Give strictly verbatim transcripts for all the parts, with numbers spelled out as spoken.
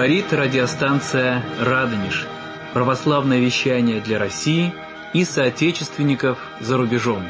Говорит радиостанция «Радонеж». Православное вещание для России и соотечественников за рубежом.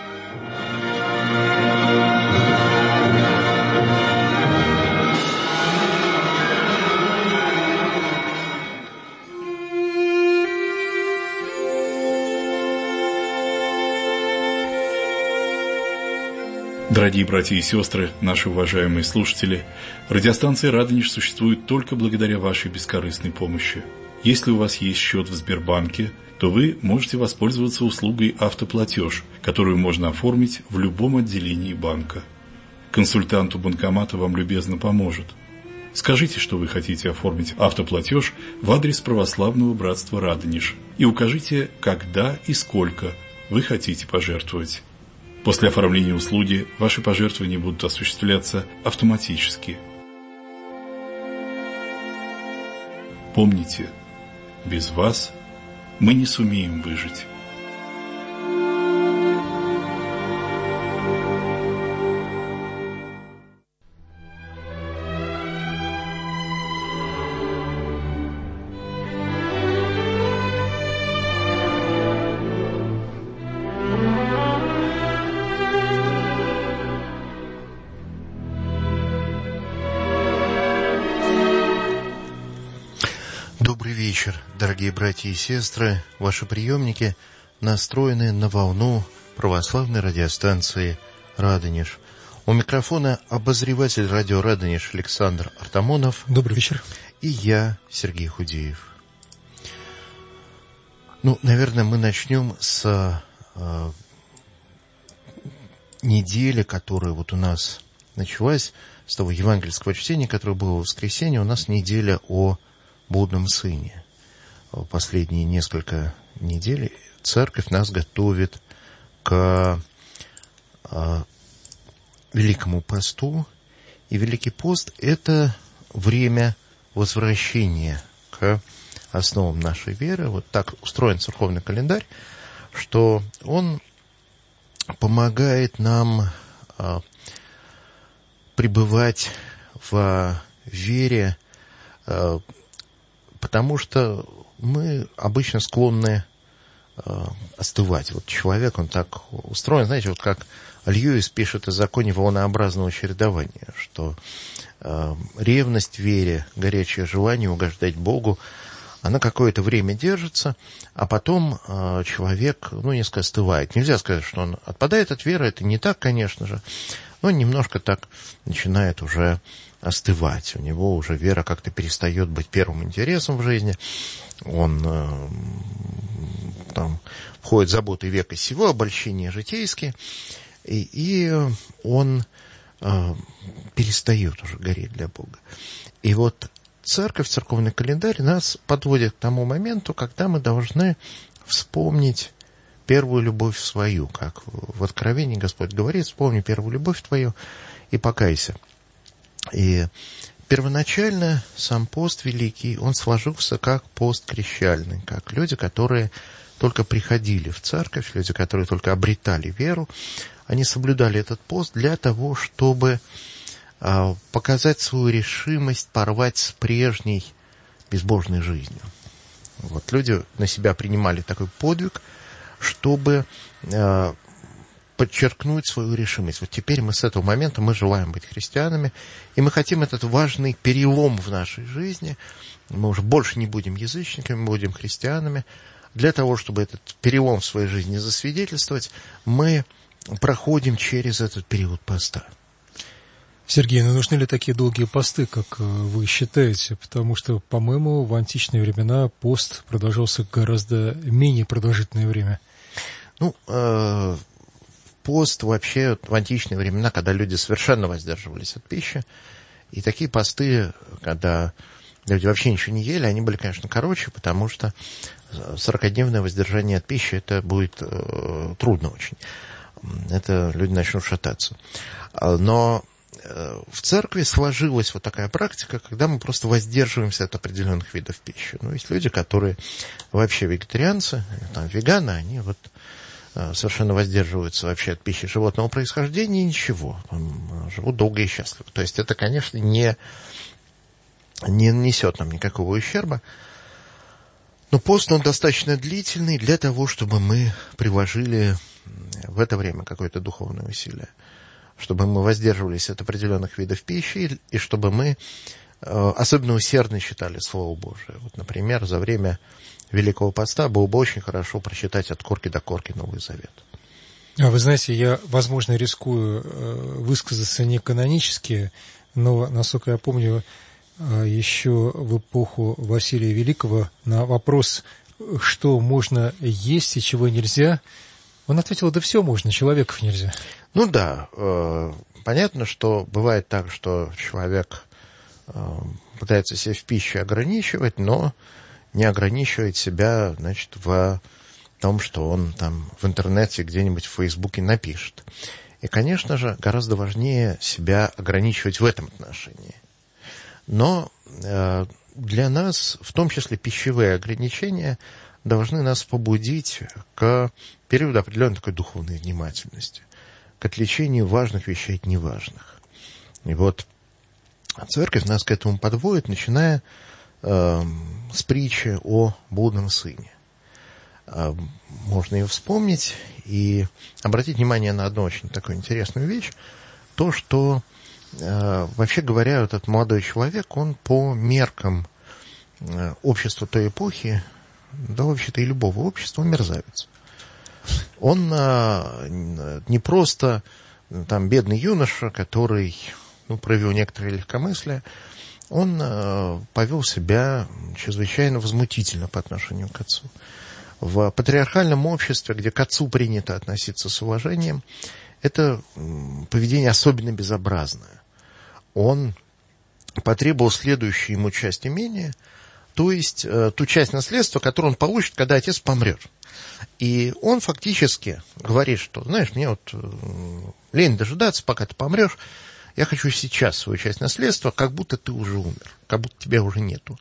Дорогие братья и сестры, наши уважаемые слушатели, радиостанция «Радонеж» существует только благодаря вашей бескорыстной помощи. Если у вас есть счет в Сбербанке, то вы можете воспользоваться услугой «Автоплатеж», которую можно оформить в любом отделении банка. Консультант у банкомата вам любезно поможет. Скажите, что вы хотите оформить автоплатеж в адрес Православного братства «Радонеж» и укажите, когда и сколько вы хотите пожертвовать. После оформления услуги ваши пожертвования будут осуществляться автоматически. Помните, без вас мы не сумеем выжить. Дорогие братья и сестры, ваши приемники настроены на волну православной радиостанции «Радонеж». У микрофона обозреватель радио «Радонеж» Александр Артамонов. Добрый вечер. И я, Сергей Худеев. Ну, наверное, мы начнем с э, недели, которая вот у нас началась, с того евангельского чтения, которое было в воскресенье. У нас неделя о блудном сыне. Последние несколько недель церковь нас готовит к а, Великому посту. И Великий пост – это время возвращения к основам нашей веры. Вот так устроен церковный календарь, что он помогает нам а, пребывать в вере, а, потому что мы обычно склонны э, остывать. Вот человек, он так устроен, знаете, вот как Льюис пишет о законе волнообразного чередования, что э, ревность в вере, горячее желание угождать Богу, она какое-то время держится, а потом э, человек, ну, несколько остывает. Нельзя сказать, что он отпадает от веры, это не так, конечно же, но немножко так начинает уже остывать. У него уже вера как-то перестает быть первым интересом в жизни. Он э, там входит в заботы века сего, обольщения житейские, и, и он э, перестает уже гореть для Бога. И вот церковь, церковный календарь нас подводит к тому моменту, когда мы должны вспомнить первую любовь свою, как в Откровении Господь говорит: вспомни первую любовь твою и покайся. И первоначально сам пост великий, он сложился как пост крещальный, как люди, которые только приходили в церковь, люди, которые только обретали веру, они соблюдали этот пост для того, чтобы а, показать свою решимость порвать с прежней безбожной жизнью. Вот люди на себя принимали такой подвиг, чтобы а, подчеркнуть свою решимость. Вот теперь мы с этого момента мы желаем быть христианами, и мы хотим этот важный перелом в нашей жизни. Мы уже больше не будем язычниками, мы будем христианами. Для того, чтобы этот перелом в своей жизни засвидетельствовать, мы проходим через этот период поста. Сергей, ну нужны ли такие долгие посты, как вы считаете? Потому что, по-моему, в античные времена пост продолжался гораздо менее продолжительное время. Ну, э- пост вообще в античные времена, когда люди совершенно воздерживались от пищи, и такие посты, когда люди вообще ничего не ели, они были, конечно, короче, потому что сорокадневное воздержание от пищи, это будет э, трудно очень. Это люди начнут шататься. Но э, в церкви сложилась вот такая практика, когда мы просто воздерживаемся от определенных видов пищи. Ну, есть люди, которые вообще вегетарианцы, там, веганы, они вот совершенно воздерживаются вообще от пищи животного происхождения и ничего. Живут долго и счастливо. То есть это, конечно, не не нанесет нам никакого ущерба. Но пост, он достаточно длительный для того, чтобы мы приложили в это время какое-то духовное усилие, чтобы мы воздерживались от определенных видов пищи, и чтобы мы особенно усердно читали Слово Божие. Вот, например, за время Великого Поста было бы очень хорошо прочитать от корки до корки Новый Завет. А вы знаете, я, возможно, рискую высказаться не канонически, но, насколько я помню, еще в эпоху Василия Великого на вопрос, что можно есть и чего нельзя, он ответил: да все можно, человеков нельзя. Ну да, понятно, что бывает так, что человек пытается себя в пище ограничивать, но не ограничивает себя, значит, в том, что он там в интернете где-нибудь в Фейсбуке напишет. И, конечно же, гораздо важнее себя ограничивать в этом отношении. Но э, для нас, в том числе пищевые ограничения, должны нас побудить к периоду определенной такой духовной внимательности, к отличению важных вещей от неважных. И вот Церковь нас к этому подводит, начиная э, с притчи о блудном сыне. Э, можно ее вспомнить и обратить внимание на одну очень такую интересную вещь. То, что, э, вообще говоря, этот молодой человек, он по меркам э, общества той эпохи, да вообще-то и любого общества, он мерзавец. Он э, не просто там бедный юноша, который... ну, проявил некоторое легкомыслие, он э, повел себя чрезвычайно возмутительно по отношению к отцу. В патриархальном обществе, где к отцу принято относиться с уважением, это поведение особенно безобразное. Он потребовал следующую ему часть имения, то есть э, ту часть наследства, которую он получит, когда отец помрет. И он фактически говорит, что, знаешь, мне вот э, лень дожидаться, пока ты помрешь, я хочу сейчас свою часть наследства, как будто ты уже умер, как будто тебя уже нету.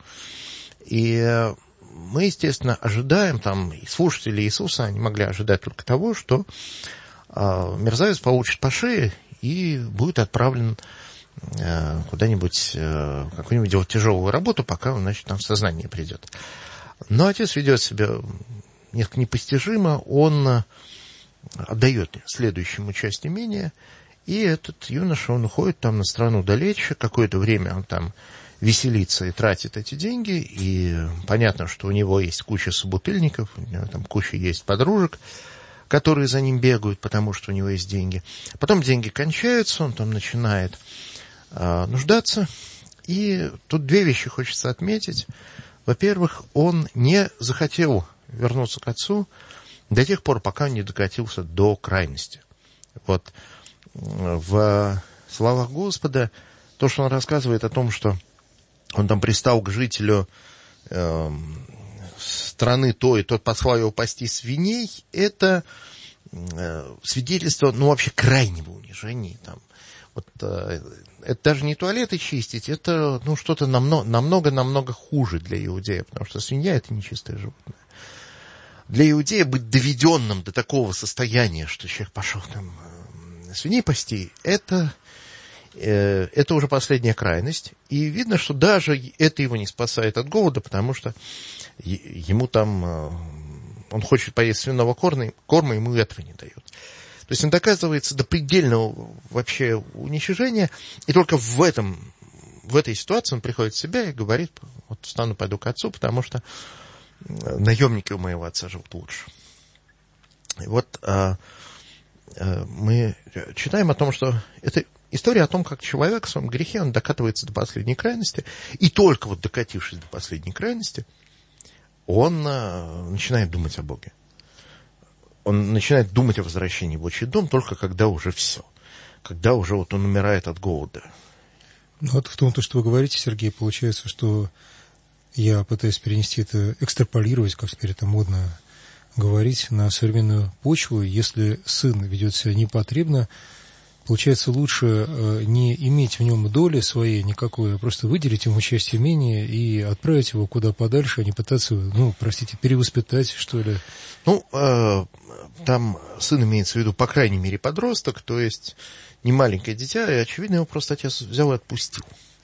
И мы, естественно, ожидаем, там, и слушатели Иисуса, они могли ожидать только того, что э, мерзавец получит по шее и будет отправлен э, куда-нибудь, э, какую-нибудь делать тяжелую работу, пока он, значит, там в сознание придет. Но отец ведет себя несколько непостижимо, он отдает следующему часть имения. И этот юноша, он уходит там на страну далече, какое-то время он там веселится и тратит эти деньги, и понятно, что у него есть куча собутыльников, у него там куча есть подружек, которые за ним бегают, потому что у него есть деньги. Потом деньги кончаются, он там начинает э, нуждаться, и тут две вещи хочется отметить. Во-первых, он не захотел вернуться к отцу до тех пор, пока он не докатился до крайности. Вот. В словах Господа, то, что он рассказывает о том, что он там пристал к жителю э, страны той, тот послал его пасти свиней, это э, свидетельство, ну, вообще крайнего унижения. Там. Вот, э, это даже не туалеты чистить, это ну, что-то намного-намного хуже для иудея, потому что свинья — это нечистое животное. Для иудея быть доведенным до такого состояния, что человек пошел там... свиней пасти, это, э, это уже последняя крайность. И видно, что даже это его не спасает от голода, потому что ему там, э, он хочет поесть свиного корма, корма, ему этого не дают. То есть он доказывается до предельного вообще уничижения, и только в, этом, в этой ситуации он приходит в себя и говорит: вот встану, пойду к отцу, потому что наемники у моего отца живут лучше. И вот... Э, мы читаем о том, что это история о том, как человек в своем грехе, он докатывается до последней крайности, и только вот докатившись до последней крайности, он начинает думать о Боге. Он начинает думать о возвращении в отчий дом только когда уже все, когда уже вот он умирает от голода. Ну, вот в том, то, что вы говорите, Сергей, получается, что я пытаюсь перенести это, экстраполировать, как теперь это модно говорить, на современную почву. Если сын ведет себя непотребно, получается, лучше не иметь в нем доли своей никакой, а просто выделить ему часть имения и отправить его куда подальше, а не пытаться, ну, простите, перевоспитать, что ли. Ну, э, там сын имеется в виду, по крайней мере, подросток, то есть не маленькое дитя, и, очевидно, его просто отец взял и отпустил.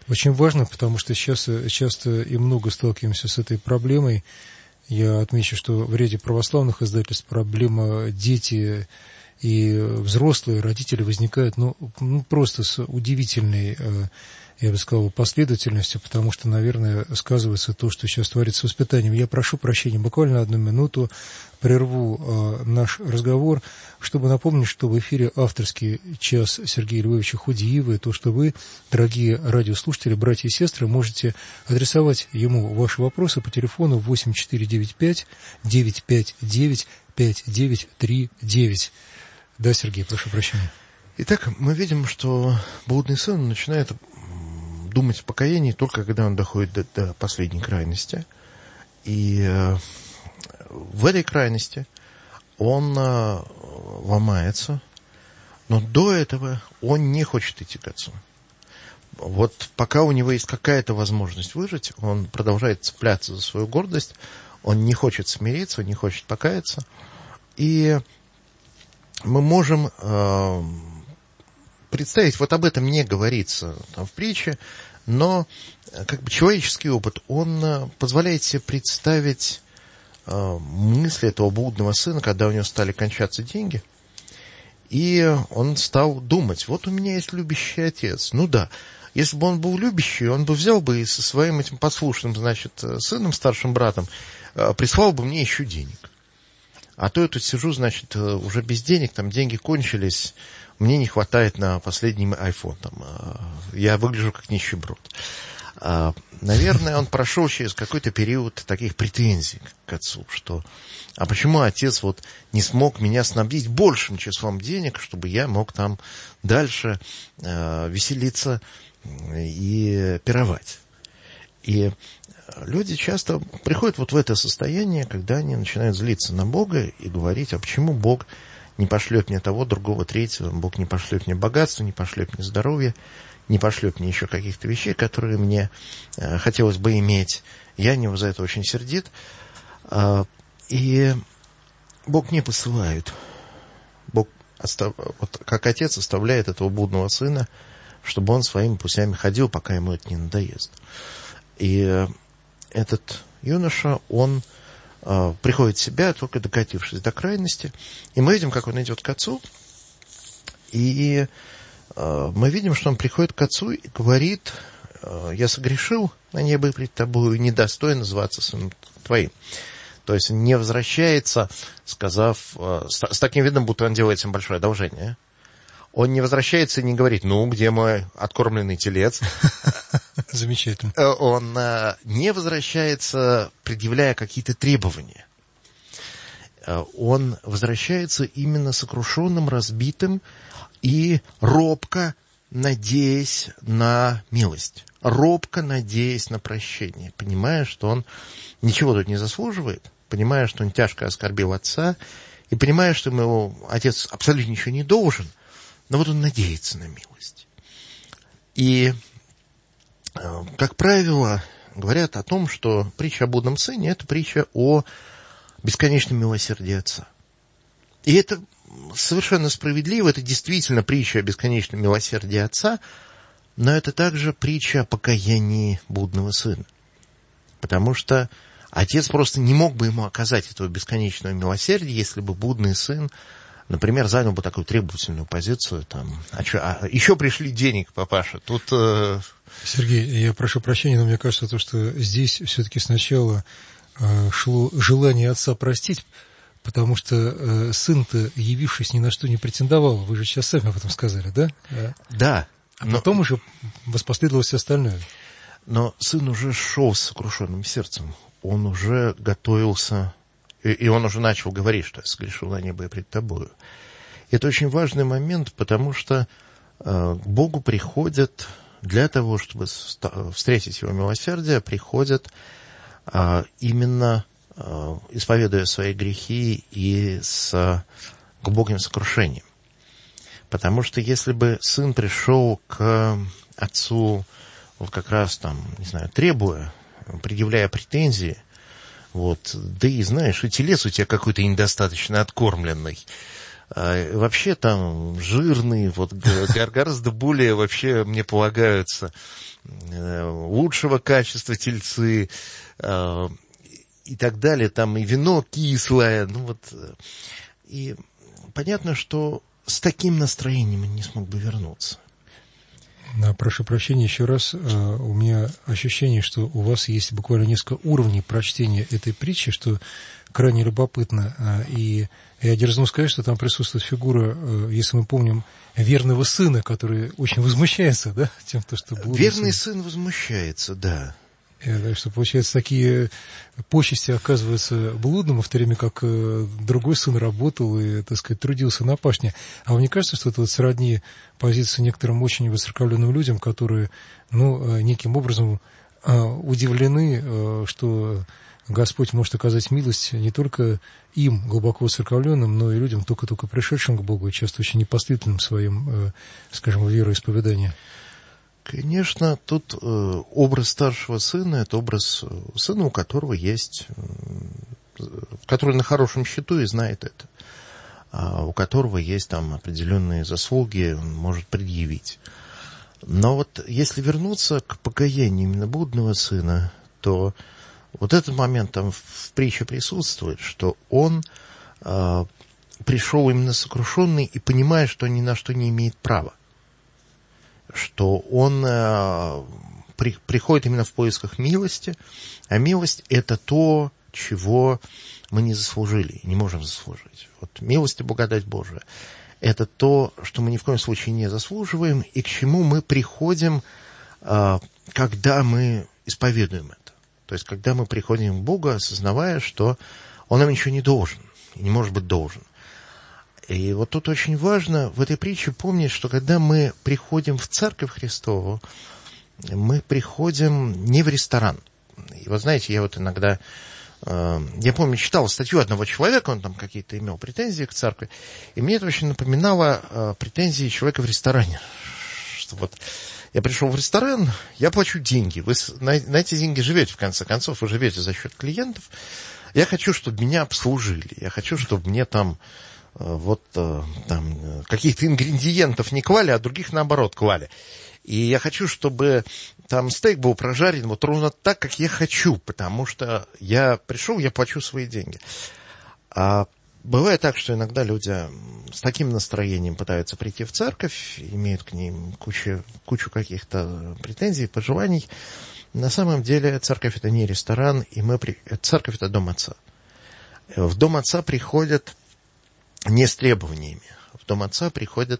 Очень важно, потому что сейчас часто и много сталкиваемся с этой проблемой. Я отмечу, что в ряде православных издательств проблема дети и взрослые, родители возникают ну, ну, просто с удивительной, я бы сказал, последовательностью, потому что, наверное, сказывается то, что сейчас творится с воспитанием. Я прошу прощения, буквально одну минуту прерву э, наш разговор, чтобы напомнить, что в эфире авторский час Сергея Львовича Худиева, и то, что вы, дорогие радиослушатели, братья и сестры, можете адресовать ему ваши вопросы по телефону восемь четыре девять пять девять пять девять пять девять три девять. Да, Сергей, прошу прощения. Итак, мы видим, что блудный сын начинает думать о покаянии только когда он доходит до, до последней крайности. И э, в этой крайности он э, ломается, но до этого он не хочет идти к отцу. Вот пока у него есть какая-то возможность выжить, он продолжает цепляться за свою гордость, он не хочет смириться, не хочет покаяться. И мы можем э, представить, вот об этом не говорится там, в притче, но как бы человеческий опыт, он э, позволяет себе представить э, мысли этого блудного сына, когда у него стали кончаться деньги, и он стал думать, вот у меня есть любящий отец. Ну да, если бы он был любящий, он бы взял бы и со своим этим послушным, значит, сыном, старшим братом, э, прислал бы мне еще денег. А то я тут сижу, значит, уже без денег, там деньги кончились, мне не хватает на последний iPhone. Там, я выгляжу как нищеброд. Наверное, он прошел через какой-то период таких претензий к отцу, что а почему отец вот не смог меня снабдить большим числом денег, чтобы я мог там дальше веселиться и пировать. И люди часто приходят вот в это состояние, когда они начинают злиться на Бога и говорить, а почему Бог не пошлет мне того, другого, третьего, Бог не пошлет мне богатство, не пошлет мне здоровье, не пошлет мне еще каких-то вещей, которые мне э, хотелось бы иметь. Я не за это очень сердит. Э, и Бог не посылает. Бог, остав... вот, как отец, оставляет этого блудного сына, чтобы он своими путями ходил, пока ему это не надоест. И этот юноша, он э, приходит в себя, только докатившись до крайности. И мы видим, как он идет к отцу. И э, мы видим, что он приходит к отцу и говорит, э, я согрешил на небо пред тобою, недостоин называться сыном твоим. То есть он не возвращается, сказав, э, с, с таким видом, будто он делает им большое одолжение. Он не возвращается и не говорит, ну, где мой откормленный телец? Замечательно. Он не возвращается, предъявляя какие-то требования. Он возвращается именно сокрушенным, разбитым и робко надеясь на милость, робко надеясь на прощение, понимая, что он ничего тут не заслуживает, понимая, что он тяжко оскорбил отца, и понимая, что ему отец абсолютно ничего не должен, но вот он надеется на милость. И, как правило, говорят о том, что притча о блудном сыне – это притча о бесконечном милосердии отца. И это совершенно справедливо, это действительно притча о бесконечном милосердии отца, но это также притча о покаянии блудного сына. Потому что отец просто не мог бы ему оказать этого бесконечного милосердия, если бы блудный сын, например, занял бы такую требовательную позицию, там, а, что, а еще пришли денег, папаша, тут... Э... Сергей, я прошу прощения, но мне кажется, то, что здесь все-таки сначала э, шло желание отца простить, потому что э, сын-то, явившись, ни на что не претендовал, вы же сейчас сами об этом сказали, да? Да. А но... потом уже воспоследовало все остальное. Но сын уже шел с сокрушенным сердцем, он уже готовился... И он уже начал говорить, что я согрешил на небо и пред тобою. Это очень важный момент, потому что э, к Богу приходят для того, чтобы встретить Его милосердие, приходят э, именно э, исповедуя свои грехи и с глубоким сокрушением. Потому что если бы сын пришел к отцу вот как раз там, не знаю, требуя, предъявляя претензии, вот, да и знаешь, и телец у тебя какой-то недостаточно откормленный. Вообще там жирные, вот гораздо более вообще мне полагаются лучшего качества тельцы и так далее. Там и вино кислое. Ну вот. И понятно, что с таким настроением я не смог бы вернуться. Да, прошу прощения еще раз. У меня ощущение, что у вас есть буквально несколько уровней прочтения этой притчи, что крайне любопытно. И я дерзну сказать, что там присутствует фигура, если мы помним, верного сына, который очень возмущается, да, тем, что блудный Верный сын. сын возмущается, да. Так что, получается, такие почести оказываются блудным, в то время как другой сын работал и, так сказать, трудился на пашне. А вам не кажется, что это вот сродни позиции некоторым очень высокоправленным людям, которые, ну, неким образом удивлены, что Господь может оказать милость не только им, глубоко высокоправленным, но и людям, только-только пришедшим к Богу, и часто очень непоследовательным в своем, скажем, вероисповедании? Конечно, тут э, образ старшего сына – это образ сына, у которого есть, э, который на хорошем счету и знает это, а у которого есть там определенные заслуги, он может предъявить. Но вот если вернуться к покаянию именно блудного сына, то вот этот момент там в притче присутствует, что он э, пришел именно сокрушенный и понимая, что ни на что не имеет права. Что он э, при, приходит именно в поисках милости, а милость – это то, чего мы не заслужили, не можем заслужить. Вот милость и благодать Божия – это то, что мы ни в коем случае не заслуживаем, и к чему мы приходим, э, когда мы исповедуем это. То есть, когда мы приходим к Богу, осознавая, что Он нам ничего не должен, и не может быть должен. И вот тут очень важно в этой притче помнить, что когда мы приходим в Церковь Христову, мы приходим не в ресторан. И вот знаете, я вот иногда, э, я помню, читал статью одного человека, он там какие-то имел претензии к церкви, и мне это очень напоминало э, претензии человека в ресторане. Что вот я пришел в ресторан, я плачу деньги, вы на, на эти деньги живете, в конце концов, вы живете за счет клиентов. Я хочу, чтобы меня обслужили, я хочу, чтобы мне там вот там каких-то ингредиентов не клали, а других наоборот клали. И я хочу, чтобы там стейк был прожарен вот ровно так, как я хочу, потому что я пришел, я плачу свои деньги. А бывает так, что иногда люди с таким настроением пытаются прийти в церковь, имеют к ним кучу, кучу каких-то претензий, пожеланий. На самом деле церковь – это не ресторан, и мы при... церковь – это дом Отца. В дом Отца приходят не с требованиями. В дом Отца приходят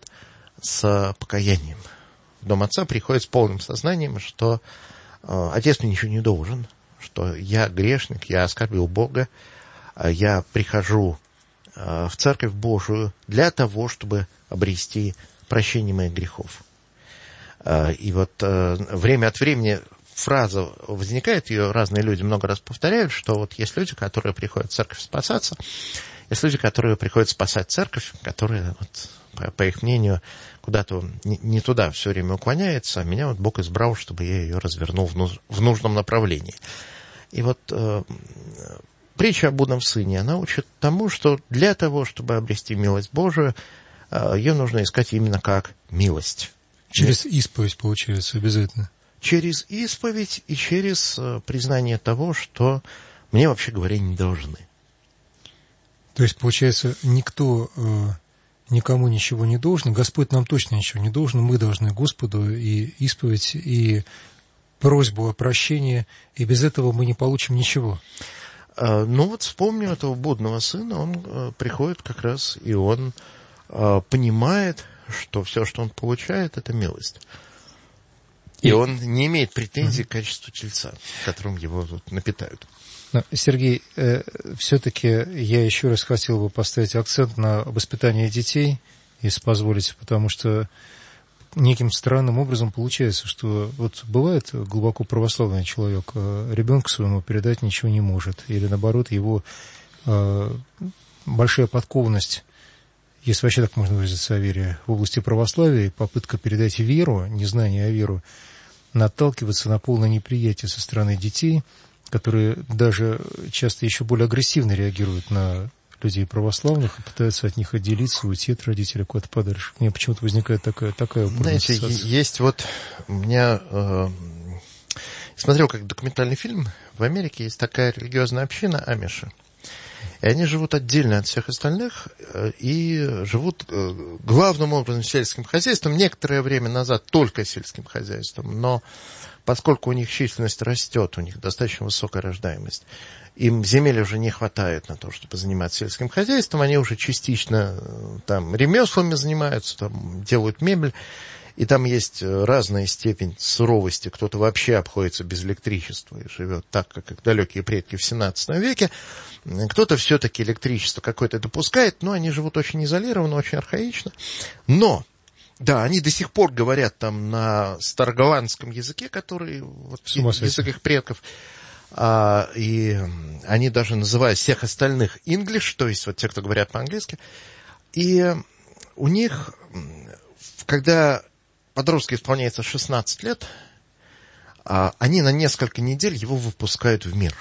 с покаянием. В дом Отца приходят с полным сознанием, что э, Отец мне ничего не должен, что я грешник, я оскорбил Бога, э, я прихожу э, в Церковь Божию для того, чтобы обрести прощение моих грехов. Э, и вот э, время от времени фраза возникает, ее разные люди много раз повторяют, что вот есть люди, которые приходят в церковь спасаться, есть люди, которые приходят спасать церковь, которые, вот, по, по их мнению, куда-то не, не туда все время уклоняется, а меня вот Бог избрал, чтобы я ее развернул в, нуж, в нужном направлении. И вот э, притча о блудном сыне, она учит тому, что для того, чтобы обрести милость Божию, э, ее нужно искать именно как милость. Через исповедь, получается, обязательно. Через исповедь и через э, признание того, что мне, вообще говоря, не должны. То есть, получается, никто э, никому ничего не должен, Господь нам точно ничего не должен, мы должны Господу и исповедь, и просьбу о прощении, и без этого мы не получим ничего. Э, ну вот вспомню этого блудного сына, он э, приходит как раз, и он э, понимает, что все, что он получает, это милость. И, и он не имеет претензий к качеству тельца, которым его вот напитают. Но, Сергей, э, все-таки я еще раз хотел бы поставить акцент на воспитание детей, если позволите, потому что неким странным образом получается, что вот бывает глубоко православный человек, э, ребенку своему передать ничего не может, или наоборот его э, большая подкованность, если вообще так можно выразиться о вере, в области православия, попытка передать веру, незнание о веру, наталкиваться на полное неприятие со стороны детей, которые даже часто еще более агрессивно реагируют на людей православных и пытаются от них отделиться, уйти от родителей куда-то подальше. У меня почему-то возникает такая, такая Знаете, ассоциация. есть вот у меня... Э, смотрел как документальный фильм. В Америке есть такая религиозная община амиши. И они живут отдельно от всех остальных и живут главным образом сельским хозяйством. Некоторое время назад только сельским хозяйством, но поскольку у них численность растет, у них достаточно высокая рождаемость, им земель уже не хватает на то, чтобы заниматься сельским хозяйством, они уже частично там ремеслами занимаются, там делают мебель. И там есть разная степень суровости. Кто-то вообще обходится без электричества и живет так, как их далекие предки в семнадцатом веке. Кто-то все-таки электричество какое-то допускает, но они живут очень изолированно, очень архаично. Но, да, они до сих пор говорят там на староголландском языке, который вот, язык их предков. А, и они даже называют всех остальных English, то есть вот те, кто говорят по-английски. И у них, когда подростку исполняется шестнадцать лет, они на несколько недель его выпускают в мир.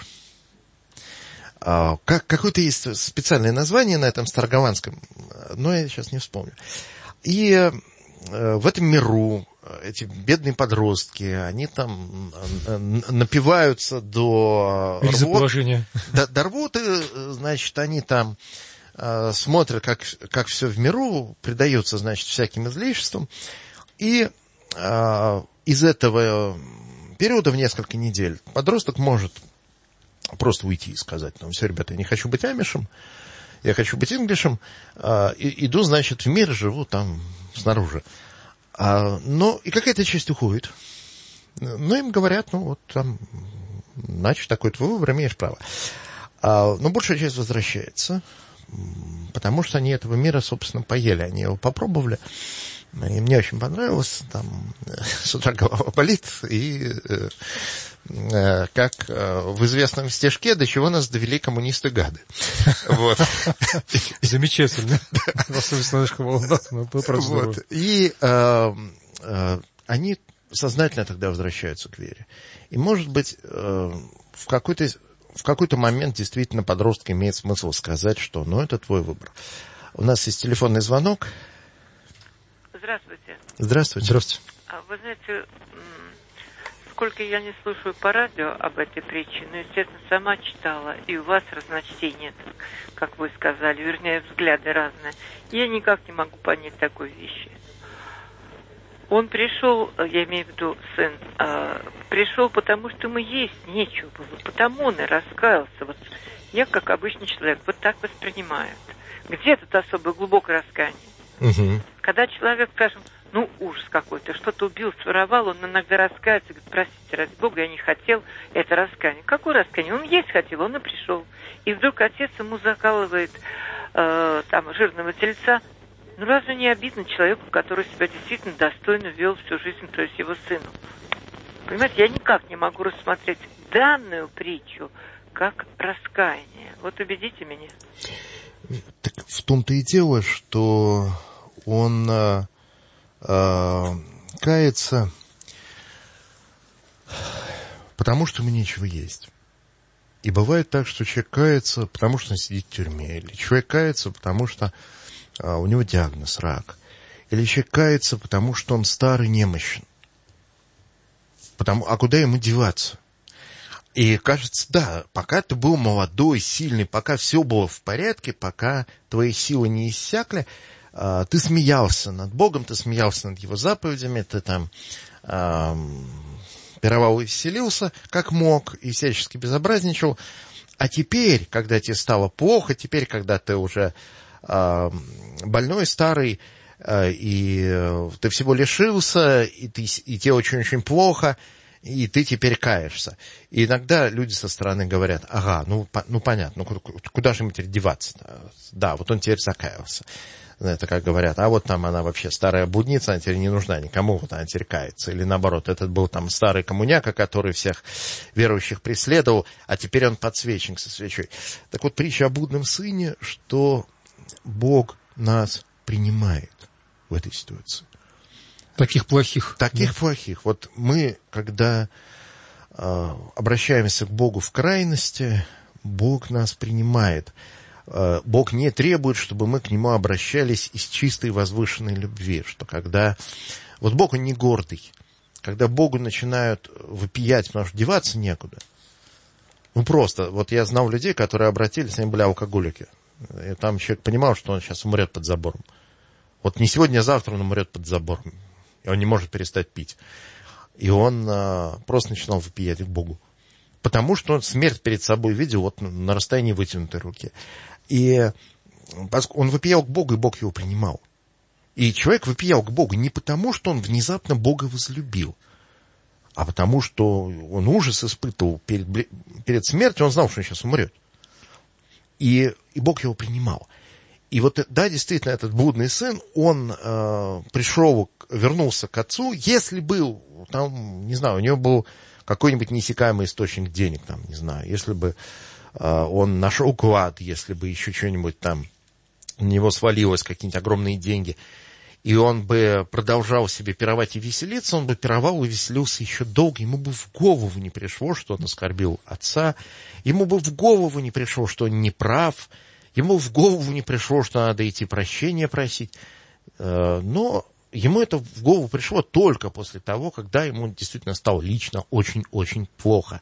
Как, какое-то есть специальное название на этом староголландском, но я сейчас не вспомню. И в этом миру эти бедные подростки, они там напиваются до рвоты, до, до рвоты, значит, они там смотрят, как, как все в миру, предаются, значит, всяким излишествам. И э, из этого периода в несколько недель подросток может просто уйти и сказать, ну, все, ребята, я не хочу быть амишем, я хочу быть инглишем, э, и, иду, значит, в мир, живу там снаружи. А, но и какая-то часть уходит. Но им говорят, ну, вот там, значит, такой-то выбор, имеешь право. А, но большая часть возвращается, потому что они этого мира, собственно, поели, они его попробовали. И мне очень понравилось, там, с утра голова болит, и э, э, как э, в известном стишке, до чего нас довели коммунисты-гады. Вот. Замечательно. И они сознательно тогда возвращаются к вере. И, может быть, в какой-то в какой-то момент действительно подростку имеет смысл сказать, что, ну, это твой выбор. У нас есть телефонный звонок. Здравствуйте. Здравствуйте. Здравствуйте. Вы знаете, сколько я не слушаю по радио об этой притче, но, естественно, сама читала, и у вас разночтение, как вы сказали, вернее, взгляды разные. Я никак не могу понять такой вещи. Он пришел, я имею в виду сын, пришел, потому что ему есть нечего было, потому он и раскаялся. Вот я, как обычный человек, вот так воспринимаю. Где тут особое глубокое раскаяние? Угу. Когда человек, скажем, ну, ужас какой-то, что-то убил, своровал, он иногда раскается, говорит, простите, ради Бога, я не хотел, это раскаяние. Какое раскаяние? Он есть хотел, он и пришел. И вдруг отец ему закалывает э, там жирного тельца. Ну, разве не обидно человеку, который себя действительно достойно вел всю жизнь, то есть его сыну? Понимаете, я никак не могу рассмотреть данную притчу как раскаяние. Вот убедите меня. Так в том-то и дело, что он э, э, кается, потому что ему нечего есть. И бывает так, что человек кается, потому что он сидит в тюрьме, или человек кается, потому что э, у него диагноз рак, или человек кается, потому что он старый, немощен. Потому, а куда ему деваться? И кажется, да, пока ты был молодой, сильный, пока все было в порядке, пока твои силы не иссякли, э, ты смеялся над Богом, ты смеялся над Его заповедями, ты там э, пировал и веселился, как мог, и всячески безобразничал. А теперь, когда тебе стало плохо, теперь, когда ты уже э, больной, старый, э, и э, ты всего лишился, и, ты, и тебе очень-очень плохо, и ты теперь каешься. И иногда люди со стороны говорят, ага, ну, по, ну понятно, ну куда же ему теперь деваться-то? Да, вот он теперь закаялся. Это как говорят, а вот там она вообще старая блудница, она теперь не нужна никому, вот она теперь кается. Или наоборот, этот был там старый коммуняка, который всех верующих преследовал, а теперь он подсвечник со свечой. Так вот, притча о блудном сыне, что Бог нас принимает в этой ситуации. Таких плохих. Таких да. плохих. Вот мы, когда э, обращаемся к Богу в крайности, Бог нас принимает. Бог не требует, чтобы мы к Нему обращались из чистой возвышенной любви, что когда... Вот Бог, Он не гордый. Когда Богу начинают вопиять, потому что деваться некуда. Ну, просто. Вот я знал людей, которые обратились, они были алкоголики. И там человек понимал, что он сейчас умрет под забором. Вот не сегодня, а завтра он умрет под забором. И он не может перестать пить. И он а, просто начинал вопиять к Богу. Потому что он смерть перед собой видел вот на расстоянии вытянутой руки. И он вопиял к Богу, и Бог его принимал. И человек вопиял к Богу не потому, что он внезапно Бога возлюбил, а потому, что он ужас испытывал перед, перед смертью, он знал, что он сейчас умрет. И, и Бог его принимал. И вот, да, действительно, этот блудный сын, он э, пришел, вернулся к отцу, если был, там, не знаю, у него был какой-нибудь неиссякаемый источник денег, там, не знаю, если бы э, он нашел клад, если бы еще что-нибудь там на него свалилось, какие-нибудь огромные деньги, и он бы продолжал себе пировать и веселиться, он бы пировал и веселился еще долго. Ему бы в голову не пришло, что он оскорбил отца. Ему бы в голову не пришло, что он не прав. Ему в голову не пришло, что надо идти прощения просить. Но ему это в голову пришло только после того, когда ему действительно стало лично очень-очень плохо.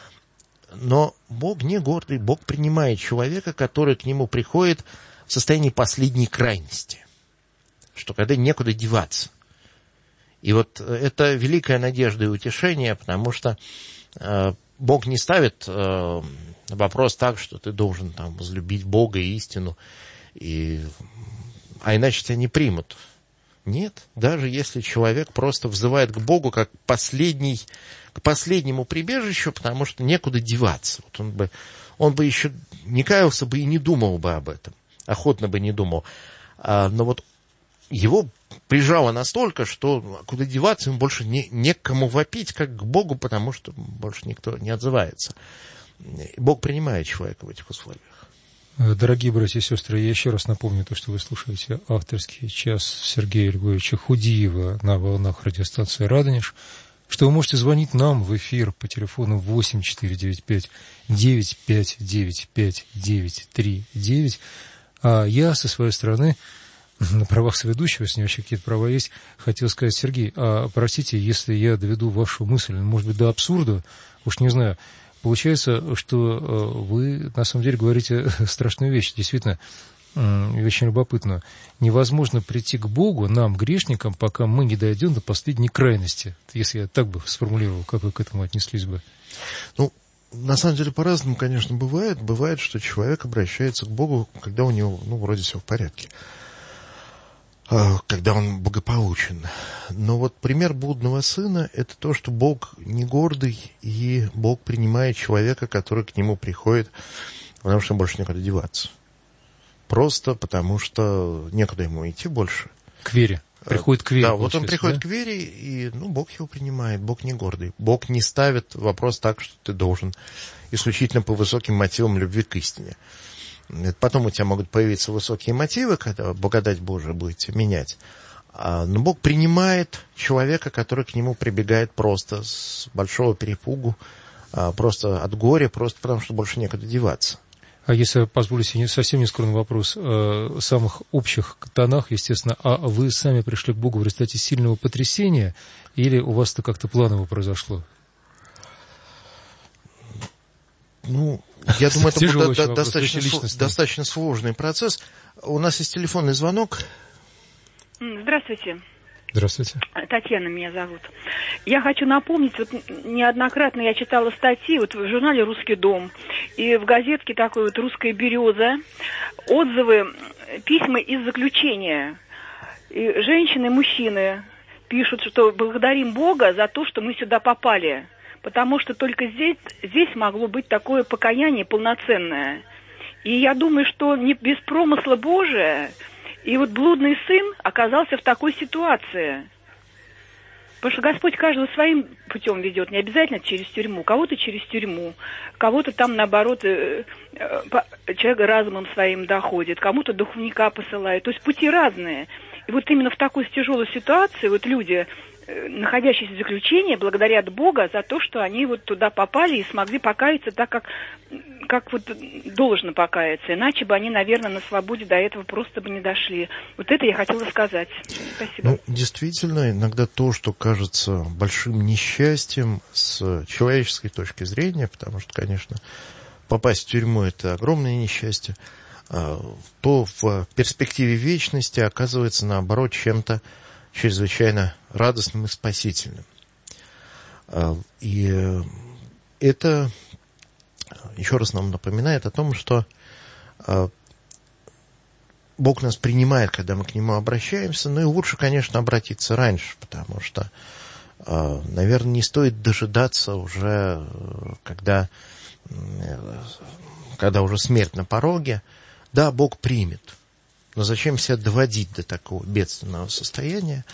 Но Бог не гордый. Бог принимает человека, который к нему приходит в состоянии последней крайности. Что когда некуда деваться. И вот это великая надежда и утешение, потому что э, Бог не ставит э, вопрос так, что ты должен там возлюбить Бога и истину, и, а иначе тебя не примут. Нет, даже если человек просто взывает к Богу как последний, к последнему прибежищу, потому что некуда деваться. Вот он бы, он бы еще не каялся бы и не думал бы об этом, охотно бы не думал. А, но вот его прижало настолько, что куда деваться ему больше не, не к кому вопить, как к Богу, потому что больше никто не отзывается. Бог принимает человека в этих условиях. Дорогие братья и сестры, я еще раз напомню то, что вы слушаете авторский час Сергея Львовича Худиева на волнах радиостанции «Радонеж», что вы можете звонить нам в эфир по телефону восемь четыре девять пять девять пять девять пять девять три девять, а я со своей стороны на правах соведущего, если у него вообще какие-то права есть, хотел сказать: Сергей, а простите, если я доведу вашу мысль, может быть, до абсурда, уж не знаю, получается, что вы на самом деле говорите страшную вещь, действительно, очень любопытно. Невозможно прийти к Богу, нам, грешникам, пока мы не дойдем до последней крайности. Если я так бы сформулировал, как вы к этому отнеслись бы? Ну, на самом деле, по-разному, конечно, бывает. Бывает, что человек обращается к Богу, когда у него, ну, вроде все в порядке, когда он благополучен. Но вот пример блудного сына – это то, что Бог не гордый, и Бог принимает человека, который к нему приходит, потому что больше некуда деваться. Просто потому что некуда ему идти больше. К вере. Приходит к вере. Да, вот он приходит, да, к вере, и ну, Бог его принимает. Бог не гордый. Бог не ставит вопрос так, что ты должен исключительно по высоким мотивам любви к истине. Потом у тебя могут появиться высокие мотивы, когда благодать Божия будет тебя менять. Но Бог принимает человека, который к нему прибегает просто с большого перепугу, просто от горя, просто потому что больше некуда деваться. А если позволите совсем нескромный вопрос, в самых общих тонах, естественно, а вы сами пришли к Богу в результате сильного потрясения, или у вас это как-то планово произошло? Ну, я думаю, это Тяжелый будет вопрос, достаточно, достаточно сложный процесс. У нас есть телефонный звонок. Здравствуйте. Здравствуйте. Татьяна меня зовут. Я хочу напомнить, вот неоднократно я читала статьи вот в журнале «Русский дом» и в газетке такой вот «Русская береза», отзывы, письма из заключения. И женщины и мужчины пишут, что благодарим Бога за то, что мы сюда попали. Потому что только здесь, здесь могло быть такое покаяние полноценное. И я думаю, что не без промысла Божия, и вот блудный сын оказался в такой ситуации. Потому что Господь каждого своим путем ведет, не обязательно через тюрьму. Кого-то через тюрьму, кого-то там, наоборот, человек разумом своим доходит, кому-то духовника посылает. То есть пути разные. И вот именно в такой тяжелой ситуации вот люди находящиеся в заключении, благодарят Бога за то, что они вот туда попали и смогли покаяться так, как, как вот должно покаяться. Иначе бы они, наверное, на свободе до этого просто бы не дошли. Вот это я хотела сказать. Спасибо. Ну, действительно, иногда то, что кажется большим несчастьем с человеческой точки зрения, потому что, конечно, попасть в тюрьму – это огромное несчастье, то в перспективе вечности оказывается, наоборот, чем-то чрезвычайно радостным и спасительным. И это еще раз нам напоминает о том, что Бог нас принимает, когда мы к Нему обращаемся, но и лучше, конечно, обратиться раньше, потому что, наверное, не стоит дожидаться уже, когда, когда уже смерть на пороге. Да, Бог примет. Но зачем себя доводить до такого бедственного состояния?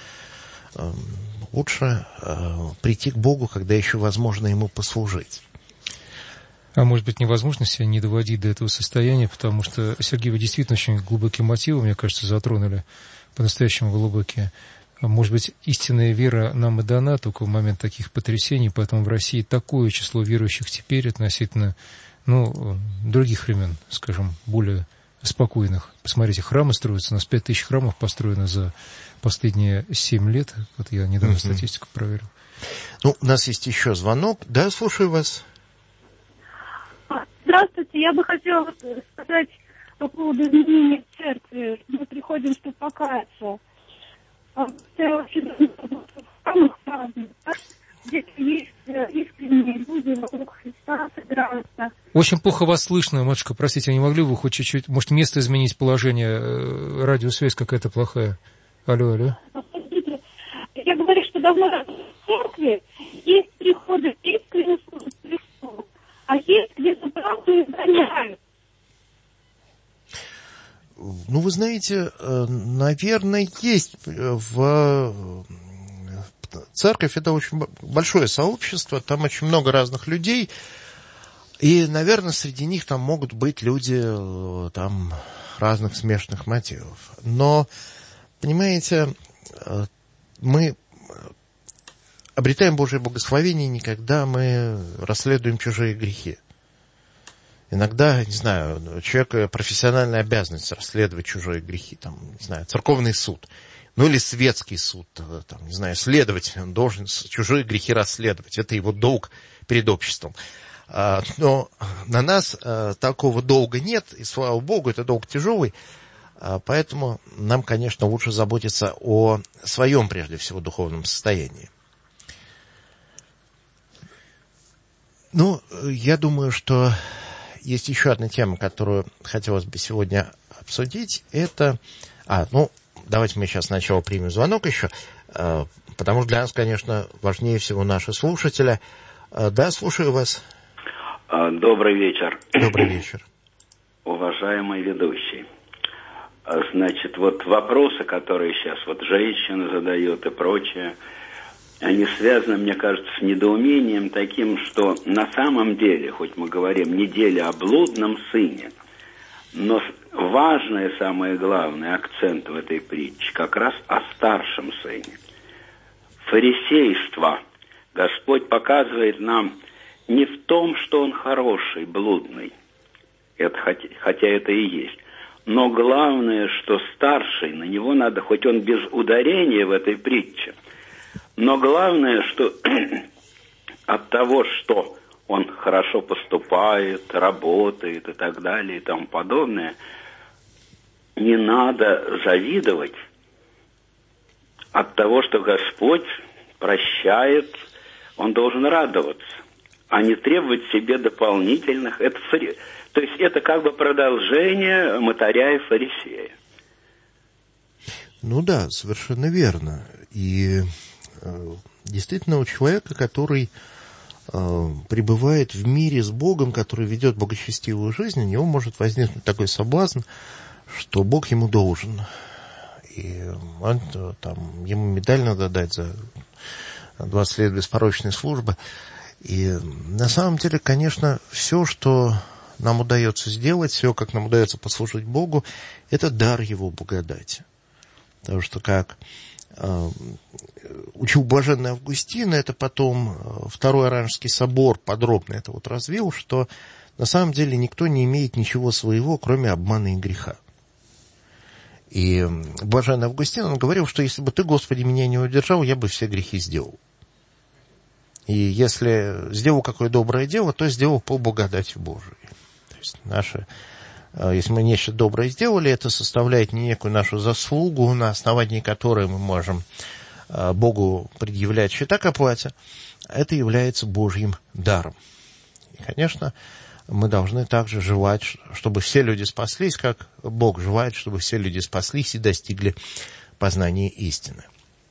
Лучше прийти к Богу, когда еще возможно Ему послужить. А может быть, невозможно себя не доводить до этого состояния, потому что, Сергей, вы действительно очень глубокие мотивы, мне кажется, затронули, по-настоящему глубокие. Может быть, истинная вера нам и дана только в момент таких потрясений, поэтому в России такое число верующих теперь относительно, ну, других времен, скажем, более спокойных. Посмотрите, храмы строятся, у нас пять тысяч храмов построено за последние семь лет. Вот я недавно mm-hmm. статистику проверил. Ну, у нас есть еще звонок. Да, слушаю вас. Здравствуйте, я бы хотела сказать по поводу изменения в церкви. Мы приходим, чтобы покаяться. Здесь есть искренние люди вокруг Христа собираются. Очень плохо вас слышно, матушка, простите, не могли бы вы хоть чуть-чуть, может, место изменить, положение, радиосвязь какая-то плохая. Алло, алло. Я говорю, что давно в церкви есть приходы искренне служат Христу, а есть где-то правду изгоняют. Ну, вы знаете, наверное, есть в... Церковь – это очень большое сообщество, там очень много разных людей, и, наверное, среди них там могут быть люди там, разных смешанных мотивов. Но, понимаете, мы обретаем Божие благословение не когда мы расследуем чужие грехи. Иногда, не знаю, человек профессиональная обязанность расследовать чужие грехи, там, не знаю, церковный суд. Ну, или светский суд, там, не знаю, следователь, он должен чужие грехи расследовать. Это его долг перед обществом. Но на нас такого долга нет, и, слава Богу, это долг тяжелый. Поэтому нам, конечно, лучше заботиться о своем, прежде всего, духовном состоянии. Ну, я думаю, что есть еще одна тема, которую хотелось бы сегодня обсудить. Это... А, ну... Давайте мы сейчас сначала примем звонок еще, потому что для нас, конечно, важнее всего наши слушатели. Да, слушаю вас. Добрый вечер. Добрый вечер. Уважаемый ведущий. Значит, вот вопросы, которые сейчас вот женщины задают и прочее, они связаны, мне кажется, с недоумением таким, что на самом деле, хоть мы говорим неделя о блудном сыне, но важное, самое главное, акцент в этой притче как раз о старшем сыне. Фарисейство Господь показывает нам не в том, что он хороший, блудный, это, хотя, хотя это и есть, но главное, что старший, на него надо, хоть он без ударения в этой притче, но главное, что от того, что он хорошо поступает, работает и так далее и тому подобное, не надо завидовать от того, что Господь прощает, он должен радоваться, а не требовать себе дополнительных. Это, то есть это как бы продолжение мытаря и фарисея. Ну да, совершенно верно. И э, действительно у человека, который пребывает в мире с Богом, который ведет благочестивую жизнь, у него может возникнуть такой соблазн, что Бог ему должен. И он, там, ему медаль надо дать за двадцать лет беспорочной службы. И на самом деле, конечно, все, что нам удается сделать, все, как нам удается послужить Богу, это дар Его благодати. Потому что, как учил блаженный Августин, это потом Второй Оранжский собор подробно это вот развил, что на самом деле никто не имеет ничего своего, кроме обмана и греха. И блаженный Августин, он говорил, что если бы ты, Господи, меня не удержал, я бы все грехи сделал. И если сделал какое доброе дело, то сделал по благодати Божией. То есть наше, если мы нечто доброе сделали, это составляет не некую нашу заслугу, на основании которой мы можем Богу предъявлять счета к оплате, это является Божьим даром. И, конечно, мы должны также желать, чтобы все люди спаслись, как Бог желает, чтобы все люди спаслись и достигли познания истины.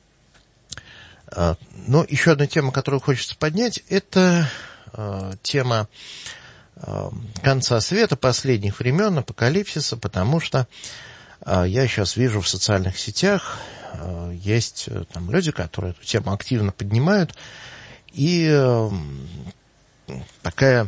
Но еще одна тема, которую хочется поднять, это тема конца света, последних времен, апокалипсиса, потому что я сейчас вижу в социальных сетях, есть там люди, которые эту тему активно поднимают, и такая...